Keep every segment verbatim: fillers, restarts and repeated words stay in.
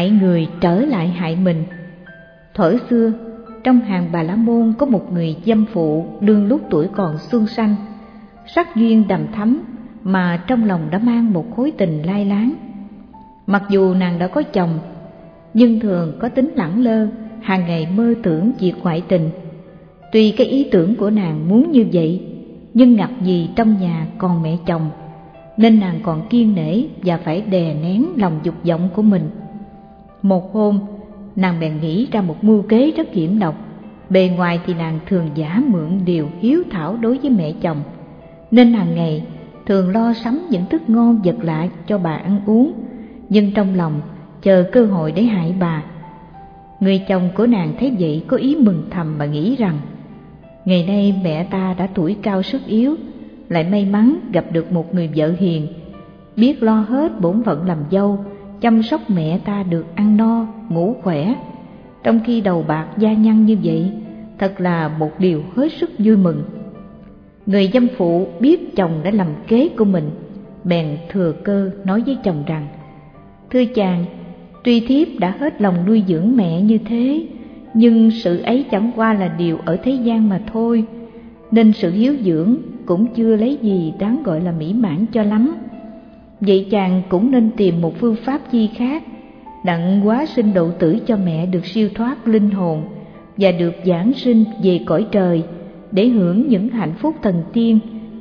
hại người trở lại hại mình. Thuở xưa, trong hàng Bà La Môn có một người dâm phụ đương lúc tuổi còn xuân xanh, sắc duyên đầm thắm mà trong lòng đã mang một khối tình lai láng. Mặc dù nàng đã có chồng, nhưng thường có tính lẳng lơ, hàng ngày mơ tưởng việc ngoại tình. Tuy cái ý tưởng của nàng muốn như vậy, nhưng ngặt gì trong nhà còn mẹ chồng, nên nàng còn kiêng nể và phải đè nén lòng dục vọng của mình. Một hôm, nàng bèn nghĩ ra một mưu kế rất hiểm độc. Bề ngoài thì nàng thường giả mượn điều hiếu thảo đối với mẹ chồng, nên hàng ngày thường lo sắm những thức ngon vật lạ cho bà ăn uống, nhưng trong lòng chờ cơ hội để hại bà. Người chồng của nàng thấy vậy có ý mừng thầm mà nghĩ rằng ngày nay mẹ ta đã tuổi cao sức yếu, lại may mắn gặp được một người vợ hiền, biết lo hết bổn phận làm dâu, chăm sóc mẹ ta được ăn no, ngủ khỏe, trong khi đầu bạc da nhăn như vậy, thật là một điều hết sức vui mừng. Người dâm phụ biết chồng đã lầm kế của mình, bèn thừa cơ nói với chồng rằng: thưa chàng, tuy thiếp đã hết lòng nuôi dưỡng mẹ như thế, nhưng sự ấy chẳng qua là điều ở thế gian mà thôi, nên sự hiếu dưỡng cũng chưa lấy gì đáng gọi là mỹ mãn cho lắm. Vậy chàng cũng nên tìm một phương pháp chi khác, đặng hóa sinh độ tử cho mẹ được siêu thoát linh hồn và được giảng sinh về cõi trời để hưởng những hạnh phúc thần tiên,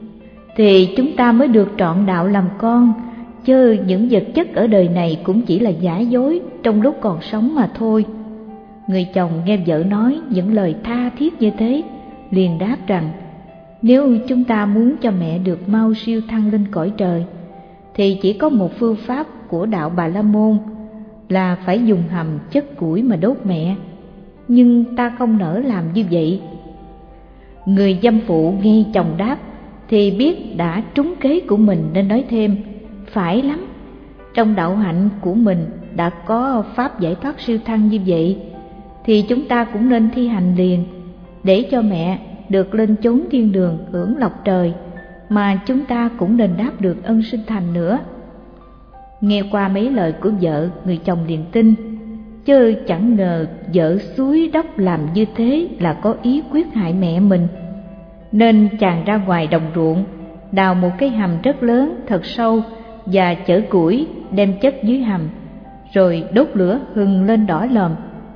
thì chúng ta mới được trọn đạo làm con, chứ những vật chất ở đời này cũng chỉ là giả dối trong lúc còn sống mà thôi. Người chồng nghe vợ nói những lời tha thiết như thế, liền đáp rằng: nếu chúng ta muốn cho mẹ được mau siêu thăng lên cõi trời, thì chỉ có một phương pháp của đạo Bà La Môn là phải dùng hầm chất củi mà đốt mẹ, nhưng ta không nỡ làm như vậy. Người dâm phụ nghe chồng đáp thì biết đã trúng kế của mình, nên nói thêm: phải lắm, trong đạo hạnh của mình đã có pháp giải thoát siêu thăng như vậy, thì chúng ta cũng nên thi hành liền, để cho mẹ được lên chốn thiên đường hưởng lộc trời, mà chúng ta cũng nên đáp được ân sinh thành nữa. Nghe qua mấy lời của vợ, người chồng liền tin, chứ chẳng ngờ vợ xúi đốc làm như thế là có ý quyết hại mẹ mình. Nên chàng ra ngoài đồng ruộng, đào một cái hầm rất lớn, thật sâu, và chở củi đem chất dưới hầm, rồi đốt lửa hừng lên đỏ lòm.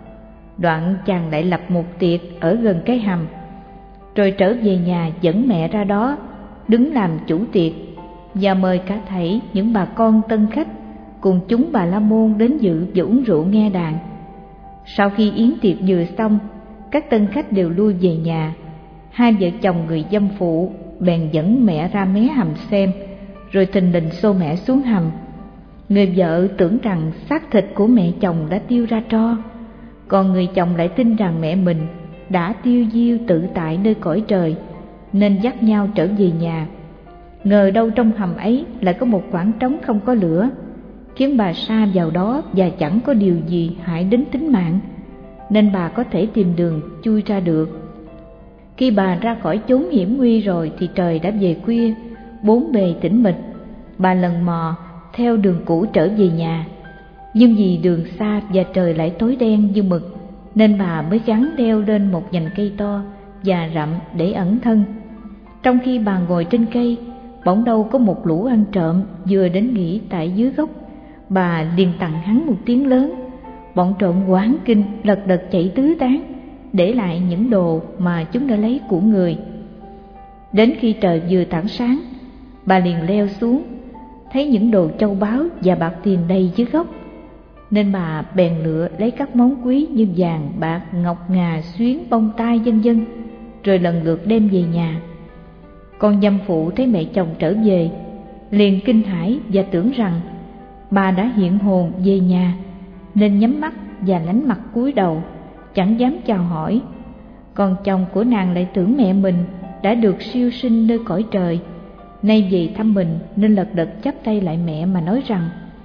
Đoạn chàng lại lập một tiệc ở gần cái hầm, rồi trở về nhà dẫn mẹ ra đó đứng làm chủ tiệc, và mời cả thảy những bà con tân khách cùng chúng Bà La Môn đến dự và uống rượu nghe đàn. Sau khi yến tiệc vừa xong, các tân khách đều lui về nhà. Hai vợ chồng người dâm phụ bèn dẫn mẹ ra mé hầm xem, rồi thình lình xô mẹ xuống hầm. Người vợ tưởng rằng xác thịt của mẹ chồng đã tiêu ra tro, còn người chồng lại tin rằng mẹ mình đã tiêu diêu tự tại nơi cõi trời, nên dắt nhau trở về nhà. Ngờ đâu trong hầm ấy lại có một khoảng trống không có lửa, khiến bà sa vào đó và chẳng có điều gì hại đến tính mạng, nên bà có thể tìm đường chui ra được. Khi bà ra khỏi chốn hiểm nguy rồi thì trời đã về khuya, bốn bề tĩnh mịch. Bà lần mò theo đường cũ trở về nhà, nhưng vì đường xa và trời lại tối đen như mực, nên bà mới gắng đeo lên một nhành cây to và rậm để ẩn thân. Trong khi bà ngồi trên cây, bỗng đâu có một lũ ăn trộm vừa đến nghỉ tại dưới gốc. Bà liền tặng hắn một tiếng lớn. Bọn trộm hoảng kinh lật đật chạy tứ tán, để lại những đồ mà chúng đã lấy của người. Đến khi trời vừa tảng sáng, bà liền leo xuống, thấy những đồ châu báu và bạc tiền đầy dưới gốc, nên bà bèn lựa lấy các món quý như vàng, bạc, ngọc ngà, xuyến, bông tai vân vân, rồi lần lượt đem về nhà. Con dâm phụ thấy mẹ chồng trở về, liền kinh hãi và tưởng rằng bà đã hiện hồn về nhà, nên nhắm mắt và lánh mặt cúi đầu, chẳng dám chào hỏi. Còn chồng của nàng lại tưởng mẹ mình đã được siêu sinh nơi cõi trời, nay về thăm mình nên lật đật chắp tay lại mẹ mà nói rằng: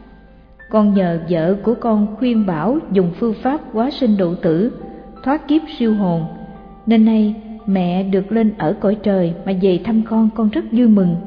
con nhờ vợ của con khuyên bảo dùng phương pháp hóa sinh độ tử, thoát kiếp siêu hồn, nên nay mẹ được lên ở cõi trời mà về thăm con, con rất vui mừng.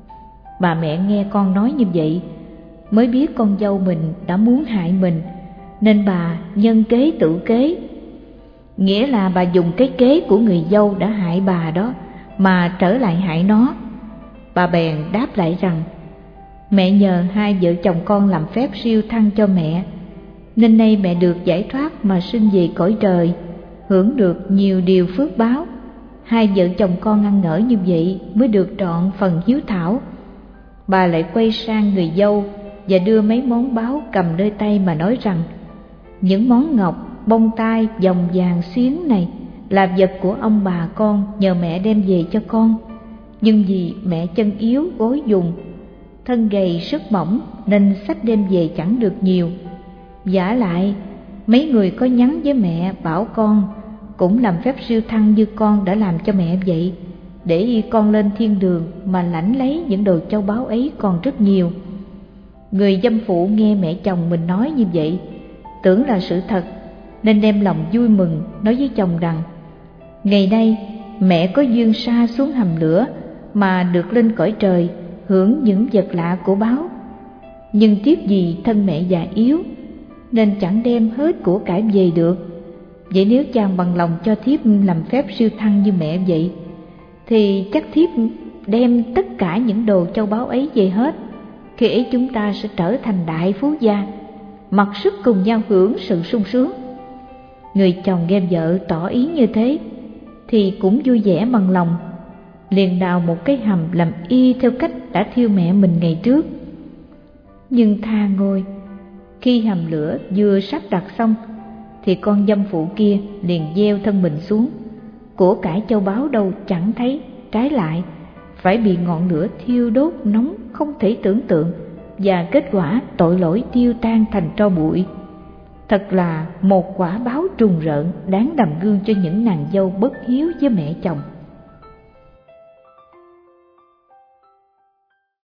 Bà mẹ nghe con nói như vậy mới biết con dâu mình đã muốn hại mình, nên bà nhân kế tự kế, nghĩa là bà dùng cái kế của người dâu đã hại bà đó mà trở lại hại nó. Bà bèn đáp lại rằng mẹ nhờ hai vợ chồng con làm phép siêu thăng cho mẹ, nên nay mẹ được giải thoát mà sinh về cõi trời, hưởng được nhiều điều phước báo. Hai vợ chồng con ăn nở như vậy mới được trọn phần hiếu thảo. Bà lại quay sang người dâu và đưa mấy món báu cầm nơi tay mà nói rằng những món ngọc, bông tai, vòng vàng xuyến này là vật của ông bà con nhờ mẹ đem về cho con. Nhưng vì mẹ chân yếu gối dùng, thân gầy sức mỏng nên xách đem về chẳng được nhiều. Vả lại mấy người có nhắn với mẹ bảo con cũng làm phép siêu thăng như con đã làm cho mẹ vậy, để con lên thiên đường mà lãnh lấy những đồ châu báu ấy còn rất nhiều. Người dâm phụ nghe mẹ chồng mình nói như vậy, tưởng là sự thật, nên đem lòng vui mừng nói với chồng rằng ngày nay mẹ có duyên sa xuống hầm lửa mà được lên cõi trời hưởng những vật lạ của báu. Nhưng tiếc gì thân mẹ già yếu nên chẳng đem hết của cải về được. Vậy nếu chàng bằng lòng cho thiếp làm phép siêu thăng như mẹ vậy, thì chắc thiếp đem tất cả những đồ châu báu ấy về hết. Khi ấy chúng ta sẽ trở thành đại phú gia, mặc sức cùng nhau hưởng sự sung sướng. Người chồng nghe vợ tỏ ý như thế thì cũng vui vẻ bằng lòng, liền đào một cái hầm làm y theo cách đã thiêu mẹ mình ngày trước. Nhưng tha ngôi, khi hầm lửa vừa sắp đặt xong thì con dâm phụ kia liền gieo thân mình xuống, của cải châu báu đâu chẳng thấy, trái lại phải bị ngọn lửa thiêu đốt nóng không thể tưởng tượng, và kết quả tội lỗi tiêu tan thành tro bụi. Thật là một quả báo trùng rợn đáng đầm gương cho những nàng dâu bất hiếu với mẹ chồng.